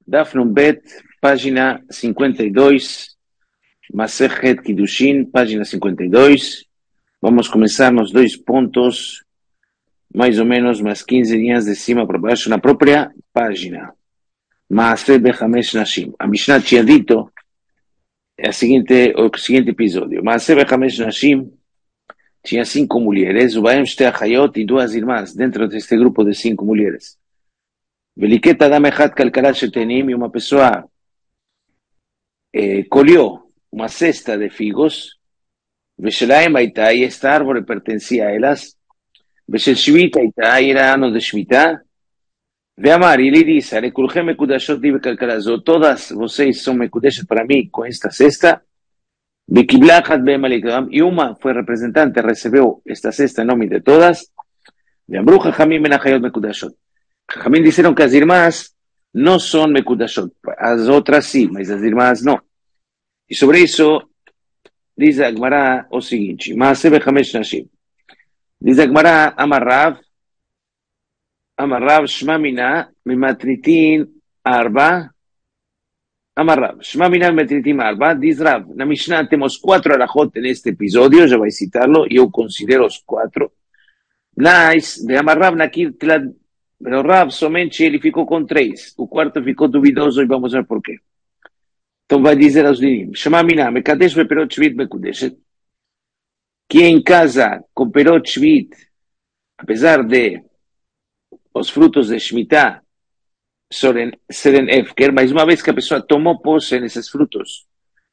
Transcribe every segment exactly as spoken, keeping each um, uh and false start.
Daf Bet, página cincuenta y dos, Masejet Kiddushin, página cincuenta y dos. Vamos a comenzar los dos puntos, más o menos más quince días de cima para preparar una propia página. Maaseh Bechamesh Nashim. A Mishnah tinha dito el siguiente, o siguiente episodio. Maaseh Bechamesh Nashim tinha cinco mulheres, Ubaem Shte Achayot y duas irmãs, dentro de este grupo de cinco mulheres. Veliket Adam Echad Kalkala Shetenim, y uma pessoa eh, colheu uma cesta de figos, Veshelaem Aitá, y esta árvore pertencía a elas, Veshel Shvita Aitá, y era ano de Shvita, Veamar, y le dice, Arekulchem Mekudashot Dive Kalkalazot, todas vocês são Mekudeshet para mim com esta cesta, Bekibla Achat Be'emalekam, y uma fue representante, recebeu esta cesta en nombre de todas, Veamru Chachamim Ben Achayot Mekudashot. Chachamim disseram que as irmãs não são Mekudashot, as outras sim, mas as irmãs não. E sobre isso, diz a Gemara o seguinte, Maaseh Bechamesh Nashim. Diz a Gemara, Amarav, Amarav Shma Mina, Mimatritin Arba, Amarav, Shma Mina, Mimatritin Arba, diz Rav, na Mishnah temos quatro alajot neste episódio, já vai citarlo, e eu considero os quatro. Mas, de Amarav Nakir Tlad, pero Rav somente ele ficou com três, o quarto ficou duvidoso e vamos ver por quê. Então vai dizer aos dinim, Shema Mina, Mekadesh Beperot Shvit Mekudeshet, que em casa com Perot Shvit, apesar de os frutos de Shemitah serem Efker, mas uma vez que a pessoa tomou posse nesses frutos,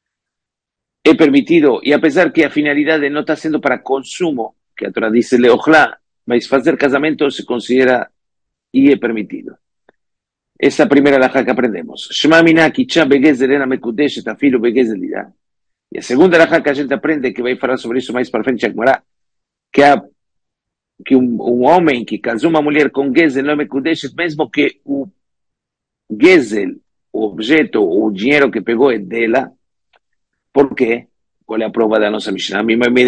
é permitido, e apesar que a finalidade não está sendo para consumo, que a Torá diz Leochlá, mas fazer casamento se considera e é permitido. Essa é a primeira alajá que aprendemos. Shema Mina Kichá Begezer Ena Mekudeshet Afilo Begezer Lidá. E a segunda alajá que a gente aprende, que vai falar sobre isso mais para frente, que, a, que um, um homem que casou uma mulher com Gezel não é Mekudeshet, mesmo que o Gezel, o objeto, o dinheiro que pegou é dela. Por quê? Qual é a prova da nossa Mishnah?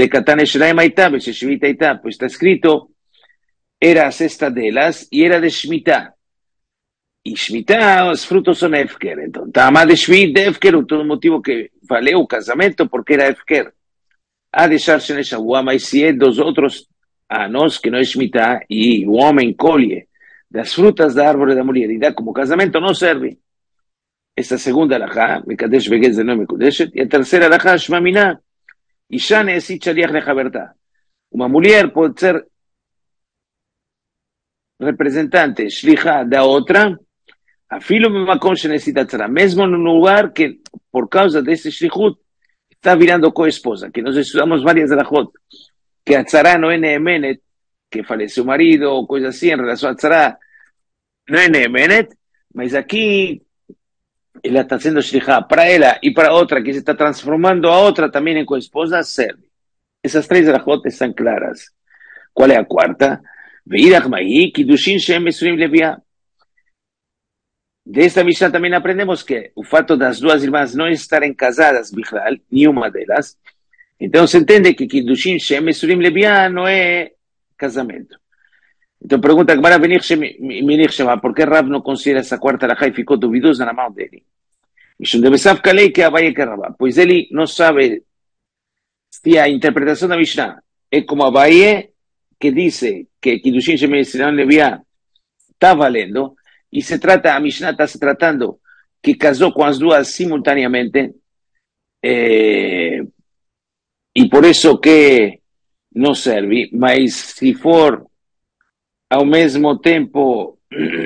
Pois está escrito, era a cesta delas e era de Shemitah. E Shemitah, os frutos são Efker. Então, está a de Shvit de Efker, o todo motivo que valeu o casamento, porque era Efker. A deixar-se nessa rua, mas se é dos outros anos, que não é Shemitah, e o homem colhe das frutas da árvore da mulher e dá como casamento, não serve. Esta segunda alajá, Mekadesh Begezer não Mekudeshet, e a terceira alajá, Shema Mina, Isha Neesit Shaliach Lechavertá. Uma mulher pode ser representante, shlichá da outra, afilo b'makom shenesitat tzara, mesmo no lugar que, por causa desse shlichut, está virando co-esposa, que nós estudamos várias alajot, que a tzara não é neemenet, que faleceu o marido, ou coisa assim, em relação a tzara, não é neemenet, mas aqui, ela está sendo shlichá para ela e para outra, que se está transformando a outra também em co-esposa, serve. Essas três alajot estão claras. Qual é a quarta? Veirach Mahi, Kiddushin Shem Mesurim Leviá. Desta Mishnah também aprendemos que o fato das duas irmãs não estarem casadas, Bichlal, nenhuma delas, então se entende que Kiddushin Shem Mesurim Leviá não é casamento. Então pergunta a Gemara Menich Shema, por que Rav não considera essa quarta alajá e ficou duvidosa na mão dele? Mishum de Besav Kalei que Abaye que Rabá, pois ele não sabe se a interpretação da Mishnah é como Abaye, que dice que Kiddushin Shem Mesurim Leviá está valendo, e se trata, a Mishnah está se tratando que casou com as duas simultaneamente, eh, e por isso que não serve, mas se for ao mesmo tempo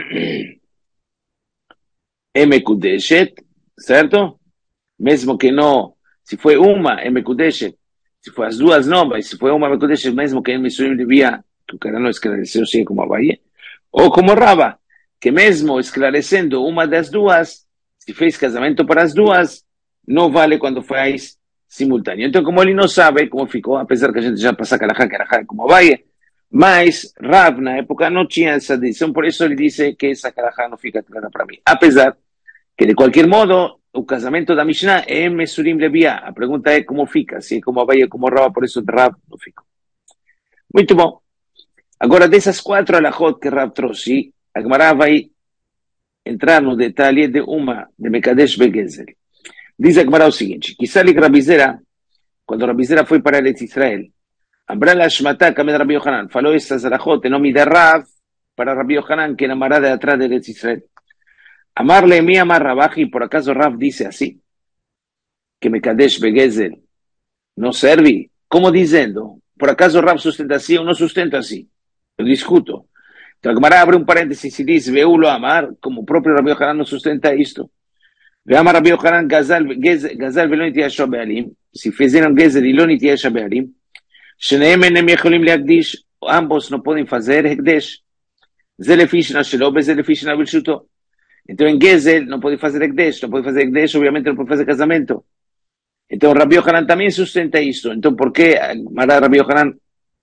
é Mekudeshet, certo? Mesmo que não, se foi uma é Mekudeshet, se foi as duas não, mas se foi uma Mekudeshet, mesmo que ele Mesurim Leviá, que o cara não esclareceu assim como a Bahia, ou como Rava, que mesmo esclarecendo uma das duas, se fez casamento para as duas, não vale quando faz simultâneo. Então, como ele não sabe como ficou, apesar que a gente já passa a Kalahá, que era como Abaye, mas Rav, na época, não tinha essa decisão, por isso ele disse que essa Kalahá não fica clara para mim. Apesar que, de qualquer modo, o casamento da Mishnah é Mesurim Leviá. A pergunta é como fica, se é como Abaye, como Rav, por isso Rav não fica. Muito bom. Agora, dessas quatro alajot que Rav trouxe, a Gemara vai entrar no detalhe de uma, de Mekadesh Begezel. Diz a Gemara o seguinte, quizá li Rabizera, quando Rabizera foi para Eretz Israel, Ambra la Shmatá, Kamed Rabbi Yohanan, falou essas arajot, em nome de Rav, para Rabbi Yohanan, que enamorada de atrás de Eretz Israel. Amarle mi amar Rabaji, por acaso Rav dice así, que Mekadesh Begezel no serve, como dizendo, por acaso Rav sustenta assim ou não sustenta assim? Eu discuto. Então a Gemara abre um parênteses e diz, Veulo Amar, como o próprio Rabbi Yohanan não sustenta isto. Veamar Rabbi Yohanan Gazal, Gazal ולא נתיישע בעלים, si fizeram Gezer e לא נתיישע בעלים, שניהם אינם יכולים להקדיש, ambos não podem fazer הקדש. זה לפי שנה שלו, וזה לפי שנה ברשותו. Então em Gezer não pode fazer הקדש, não pode fazer הקדש, obviamente não pode fazer casamento. Então Rabbi Yohanan também sustenta isso. Então por que Rabbi Yohanan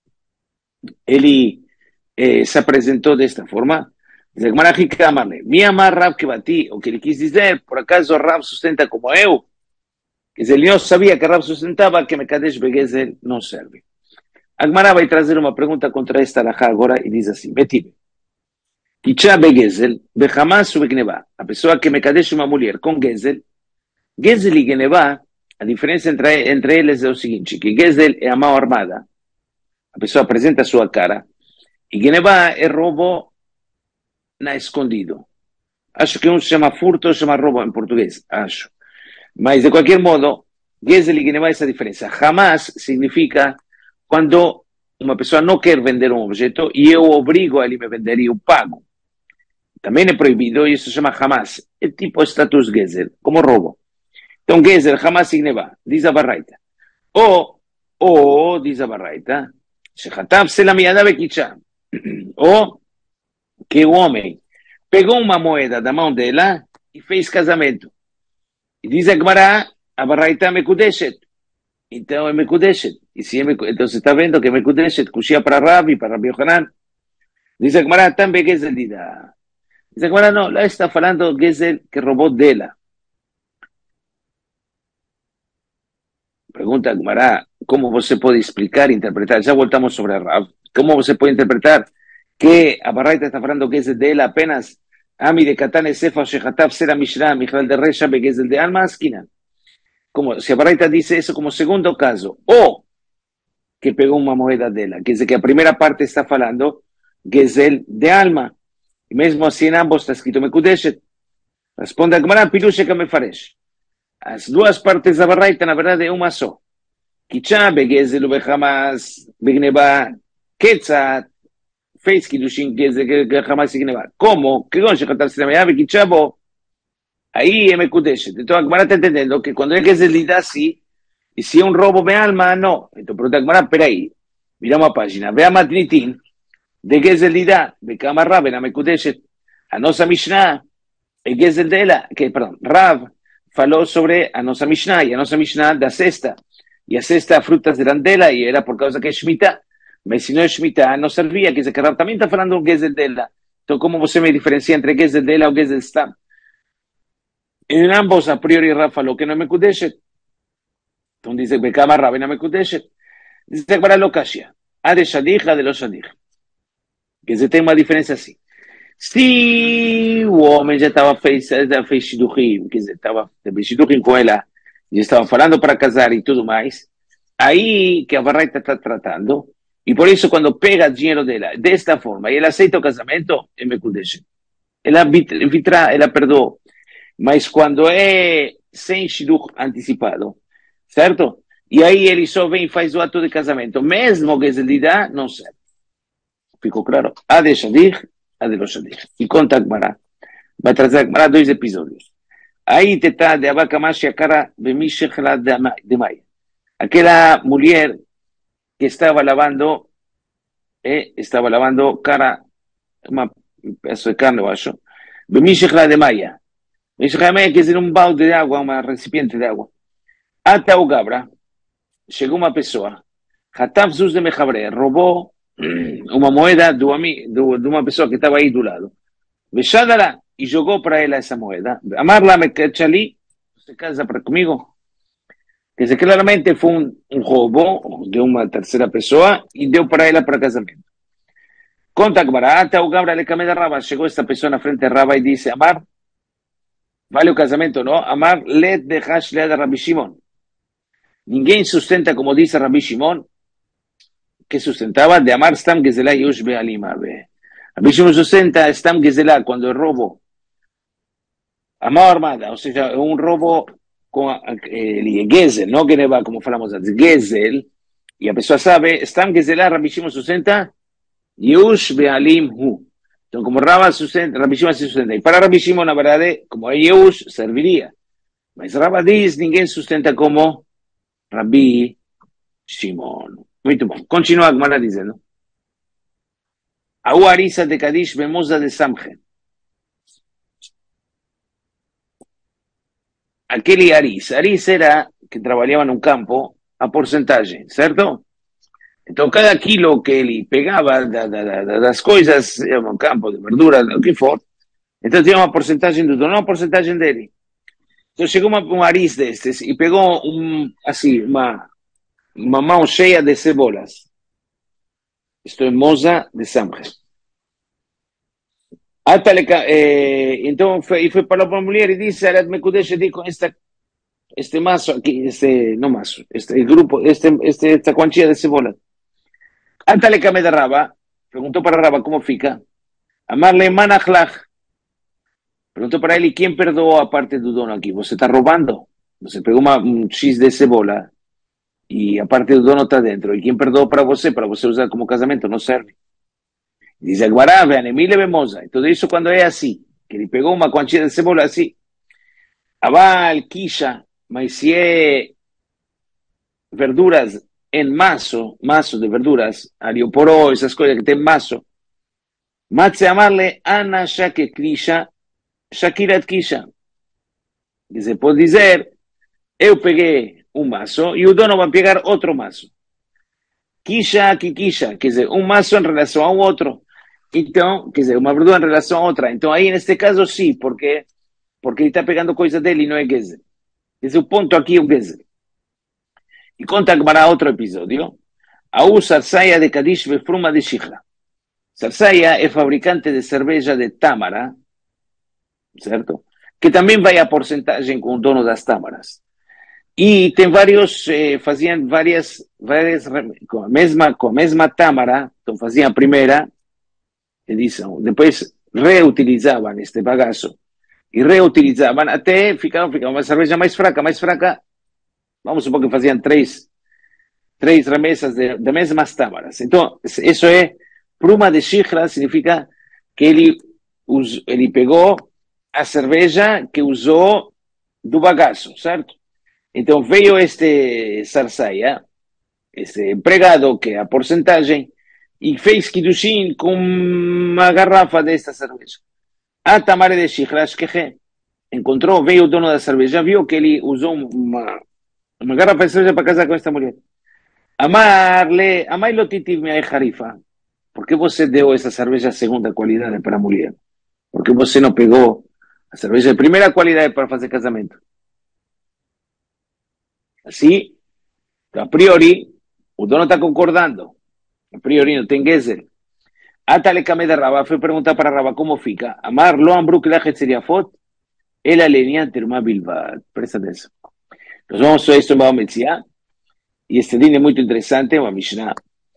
ele eh, se apresentou desta forma? Mi amar Rav que bati, o que ele quis dizer, por acaso Rav sustenta como eu? Quer dizer, ele não sabia que Rav sustentava que Mekadesh Begezel não serve. A Gemara vai trazer uma pergunta contra esta alahá agora e diz assim, Betibe, Kichá Begezel, Behamas ou Begnevá, a pessoa que Mekadesh uma mulher com Gezel, Gezel e Genevá, a diferença entre, entre eles é o seguinte, que Gezel é a mão armada, a pessoa apresenta a sua cara, e Genevá é roubo na escondido. Acho que um se chama furto, se chama roubo em português, acho. Mas, de qualquer modo, Gezel e Genevá é essa diferença. Jamás significa quando uma pessoa não quer vender um objeto e eu obrigo a ele me vender e eu pago. Também é proibido e isso se chama jamás. É tipo status Gezel, como roubo. Então, Gezel, jamás e Genevá, diz a Baraita. Ou, ou, diz a Baraita, Shechatav Selam Yadav Kichá. Ou, que o homem pegou uma moeda da mão dela e fez casamento. E diz a Gemara, a Baraita é Mekudeshet. Então é Mekudeshet. E se é Mekudeshet, então você está vendo que é Mekudeshet, Kushia para Rabi, para Rabbi Yohanan. Diz a Gemara, também Gezel Dida. Diz a Gemara, não, lá está falando Gezel que roubou dela. Pergunta a Gemara, como você pode explicar e interpretar? Já voltamos sobre a Rav. Como você pode interpretar que a Baraita está falando Gezel de él apenas Ami de Katane Sefa Shechatav Sera Mishra Michal de Resha Begezel de Alma Esquina. Como si a Baraita dice eso como segundo caso, o que pegó una moeda de él, que es que a primera parte está falando Gezel de Alma, y mesmo así en ambos está escrito Mekudeshet. Responde a Gemara Pilushe Kamefaresh. As duas partes da Baraita na verdade é uma só. Kichá Begezel Ubechamas Begneba Ketzat fez Kiddushin que jamás se gneva. Como? Que gonche cantar se llama que chavo. Aí é Mekudeshet. Então a Gemara está entendendo que quando é que se lida assim, e se é um roubo de alma, não. Então pergunta a Gemara, peraí, miramos a página, vea Matnitin, de Gezel Lida, de Kamar na Mekudeshet, a nossa Mishnah, e Gezel dela, que, perdão, Rav falou sobre a nossa Mishnah, e a nossa Mishnah da cesta, e a cesta frutas eram dela, e era por causa que é Shemitah. Mas se não é Shemitah, não servia, quer dizer que Rav também está falando do Gezel dela. Então, como você me diferencia entre Gezel dela ou Gezel Stam? Em ambos, a priori, Rav falou que não é Mekudeshet. Então, diz que Bekama Rav não é Mekudeshet. Diz que para Lokashia, a de Shadich, a de lo Shadich. Quer dizer, tem uma diferença assim. Se o homem já estava fez, já fez Shiduchim, quer dizer, estava Shiduchim com ela, já estava falando para casar e tudo mais, aí que a Baraita está tratando. E por isso, quando pega dinheiro dela desta forma e ela aceita o casamento, é Mekudeshet. Ela vitra, ela perdoou. Mas quando é sem shidduch antecipado, certo? E aí ele só vem e faz o ato de casamento, mesmo que ele lhe dá, não serve. Ficou claro? A de Shadich, a de lo Shadich. E conta a Gemara. Vai trazer a Gemara dois episódios. Aí te está de Abakamashi a cara de Mishechla de Maia. Aquela mulher que estaba lavando, eh, estaba lavando cara, un pedazo de carne bajo, Bemishechla de Maya. Mishechla de Maya quiere decir un balde de agua, un recipiente de agua. Ata o Gabra, llegó una persona, Hatav Zuz de Mejabre, robó una moneda de una persona que estaba ahí do lado. Beshadala, y jugó para ella esa moneda. Amarla me cachali, se casa para conmigo. Que se claramente fue un, un robo de una tercera persona y dio para ella para casamento. Conta Gbarata o Gabra le cameda Raba. Llegó esta persona frente a Raba y dice, Amar, vale o casamento, ¿no? Amar, let de hash le da Rabbi Shimon. Ninguém sustenta, como dice Rabbi Shimon, que sustentaba de Amar Stam Gezelá Yush Be'alima. Rabbi Shimon sustenta Stam Gezelá cuando el robo a mano armada, o sea, un robo con eh, Gezel, no que ne va, como falamos antes, Gezel, y a pessoa sabe, Stam Gezelá Rabbi Shimon sustenta Yush Be'alim Hu. Entonces, como Rabba sustenta, Rabbi Shimon se sustenta. Y para Rabbi Shimon, la verdad, como hay Yush, serviría. Mas Rabba dice, ninguém sustenta como Rabbi Shimon. Muito bom. Continua a Gemara dizendo. Aú Arisa de Kadish Bemoza de Samchen. Aquele Aris. Aris era que trabajaba en un campo a porcentaje, ¿cierto? Entonces, cada kilo que él pegaba de, de, de, de las cosas, en un campo de verduras, lo que fuera, entonces tenía una porcentaje de todo, no una porcentaje de él. Entonces llegó una, un Aris de estos y pegó un, así, una, una mano cheia de cebolas. Esto es moza de Samchen. Hasta le, eh, entonces fue, y fue para la mujer y dice, Arat Mekudesh, dijo, esta, este mazo aquí, este, no mazo, este el grupo, este, este, esta cuanchilla de cebolas. Hasta le camé de Raba, preguntó para Raba cómo fica. Amarle manachlach. Preguntó para él, ¿y quién perdoó aparte de dono aquí? ¿Vos está robando? Você pegó uma, un chis de cebola y aparte de dono está dentro. ¿Y quién perdoó para vos? Para vos usar como casamento, no serve. Dice Agbará, vean, Emile Bemosa. Entonces eso cuando es así, que le pegó una cuanchilla de cebola así. Abal, quilla, maicié, verduras en mazo, mazo de verduras, arioporó, esas cosas que tienen mazo. Matze amarle, Ana Shake Krisha, Shakirat Kisha. Dice, puede decir, yo pegué un mazo y uno va a pegar otro mazo. Kisha, Kikisha, que es un mazo en relación a otro. Entonces, que es una verdura en relación a otra. Entonces, ahí en este caso sí, porque porque él está pegando cosas de él y no es Gezel. Es un punto aquí, un Gezel. Y conta para otro episodio. Aú Sarsaya de Kadish Befruma de Shihra. Sarsaya es fabricante de cerveza de támara, ¿cierto? Que también vaya a porcentaje con dono de las támaras. Y ten varios, eh, hacían varias, varias, con la misma, con la misma támara, entonces hacían primera, y dicen, después reutilizaban este bagazo, y reutilizaban, até ficaban, ficaban una cerveza más fraca, más fraca, vamos a suponer que hacían tres, tres remesas de, de mismas támaras. Entonces, eso es, pruma de shihra, significa que él, us, él pegó a cerveja que usó do bagazo, ¿cierto? Entonces veio este Sarsaya, este empregado que a porcentaje, y fez Kiddushin con una garrafa de esta cerveza. A Tamare de Shihrash que encontró, veio o dono da cerveja, vio que ele usou uma, uma garrafa de cerveja para casar com esta mulher. Amarle, amai lo titi me jarifa. ¿Por que você deu essa cerveja segunda qualidade para a mulher? ¿Por que você não pegou a cerveja de primeira qualidade para fazer casamento? Así, a priori, o dono está concordando. A priori no tem Gezel. Hasta le camé de Rabá, fue preguntar para Rabá cómo fica. Amar lo ambru que la sería fot, el alenia terma bilbad. Presta atención. Nos vamos a esto en Baba Metzia, y este din es muy interesante, una Mishnah,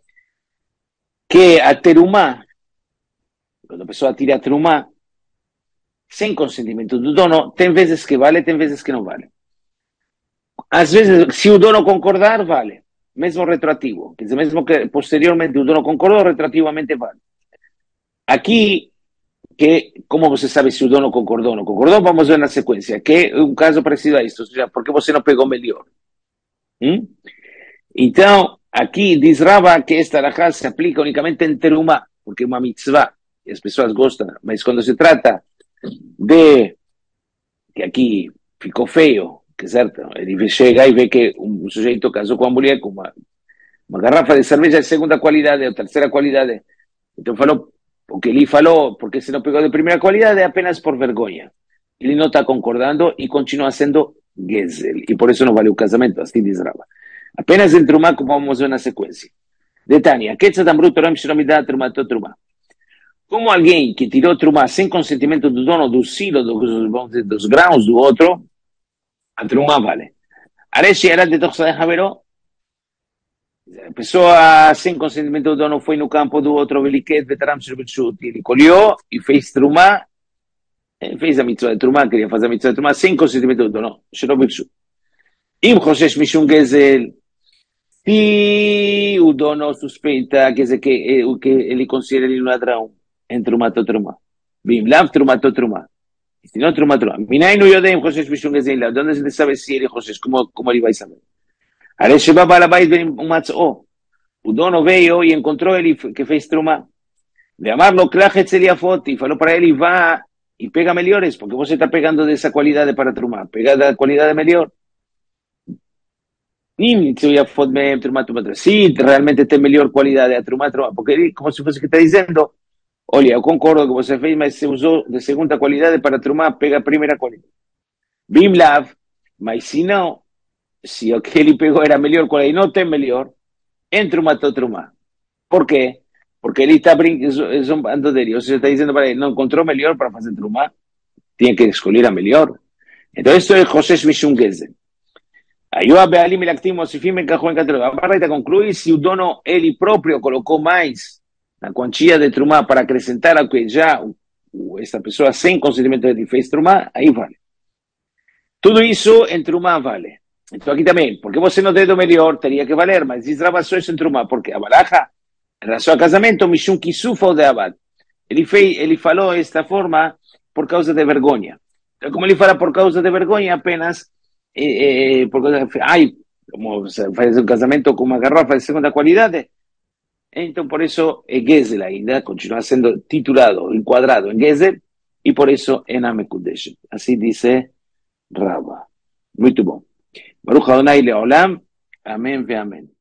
que a terumá, cuando empezó a tirar terumá, sin consentimiento do dono, tem veces que vale, tem veces que no vale. Às vezes, se o dono concordar, vale. Mesmo retroativo. Quer dizer, mesmo que posteriormente o dono concordou, retroativamente vale. Aqui, que, como você sabe se o dono concordou ou não concordou, vamos ver na sequência, que é um caso parecido a isso, ou seja, por que você não pegou melhor? Hum? Então, aqui diz Rava que esta alahá se aplica unicamente em terumá, porque é uma mitzvah, e as pessoas gostam, mas quando se trata de, que aqui ficou feio, que certo, ele chega e vê que um sujeito casou com uma mulher com uma, uma garrafa de cerveja de segunda qualidade ou terceira qualidade, então falou, o que ele falou, porque se não pegou de primeira qualidade, é apenas por vergonha. Ele não está concordando e continua sendo Gezel, e por isso não vale o casamento, assim diz Rava. Apenas em Trumá, como vamos ver na sequência. Detania, Ketza Tamru Toram Shiromidá Trumato Trumá. como alguém que tirou trumá sem consentimento do dono do silo, dos, vamos dizer, dos grãos do outro, a trumá vale. Areshi era de Toxadeh Haveró, a pessoa sem consentimento do dono foi no campo do outro Beliquet, Vetaram Shirbichut, ele colheu e fez trumá, fez a mitzvah de trumá, queria fazer a mitzvah de trumá sem consentimento do dono, Shirbichut. Im Choshesh Mishum Gezel, se o dono suspeita, quer dizer, que, o que ele considera ele um ladrão, em trumá ou trumá. Bim, lav trumá ou trumá. Se não trumá, trumá. Minai no Yodem Choshesh Mishum Gezel, de onde se sabe se ele Choshesh, como, como ele vai saber? Aí Sheba Balabait vem um matzó. O dono veio e encontrou ele que fez trumá. De amarlo, Klachet Eliafot, e falou para ele, vá e pega melhores, porque você está pegando dessa qualidade para trumá. Pega da qualidade melhor. Se realmente tem melhor qualidade a trumá, trumá, porque ele, como se fosse que está dizendo, olha, eu concordo que você fez, mas você usou de segunda qualidade para trumá, pega a primeira qualidade. Bimlav, mas se não, se o que ele pegou era melhor qualidade e não tem melhor, em trumá ou trumá. Por quê? Porque ele está zombando dele, ou seja, está dizendo para ele, não encontrou melhor para fazer trumá, tinha que escolher a melhor. Então, isto é José Mishum Gezel. Aí o Abealim Elactim Mosifim encajou em categoria. A Baraita conclui se o dono, ele próprio, colocou mais na quantia de trumá para acrescentar ao que já esta pessoa sem consentimento de fez trumá, aí vale. Tudo isso em trumá vale. Então aqui também, porque você não tem do melhor, teria que valer, mas Israel só isso em trumá, porque a baraja, em relação ao casamento, Mishum Kisufa ou de Abad. Ele, fez, ele falou desta forma por causa de vergonha. Então, como ele fala por causa de vergonha, apenas Eh, eh, porque, ay, como faz um casamento com uma garrafa de segunda qualidade, então por isso é Gezel ainda, continua sendo titulado, enquadrado em Gezel, e por isso é na Mekudesh. Assim diz Rava. Muito bom. Baruch Adonai Leolam. Amém ve amém.